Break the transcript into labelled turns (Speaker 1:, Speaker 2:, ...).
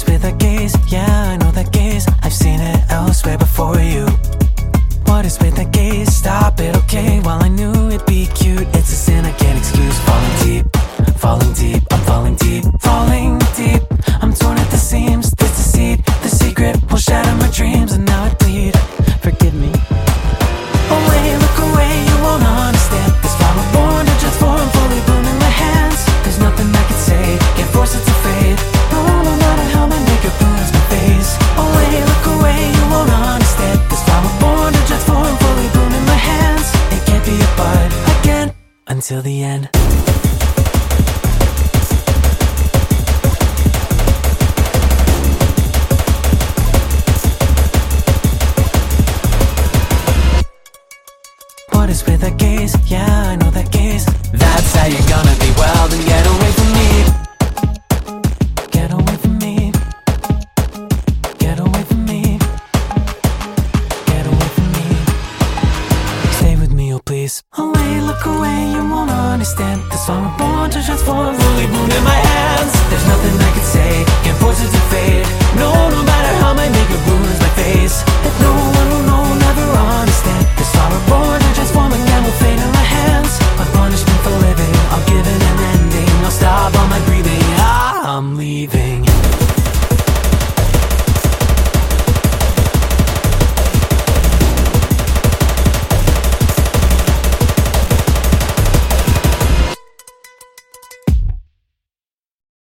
Speaker 1: is with that gaze? Yeah, I know that gaze. I've seen it elsewhere before you. What is with that gaze? Stop it, okay? While I knew it'd be cute, it's a sin I can't excuse. Falling deep, I'm falling deep, falling deep. I'm torn at the seams, this deceit, the secret will shatter my dreams, and now I bleed. Forgive me. Away, look away, you won't understand. This flower born to transform, fully bloom in my hands. There's nothing I can say, can't force it to fade. No, no matter how my makeup ruins my face. Away, look away, you won't understand. This flower born to transform, fully bloom in my hands. It can't be a bud again until the end.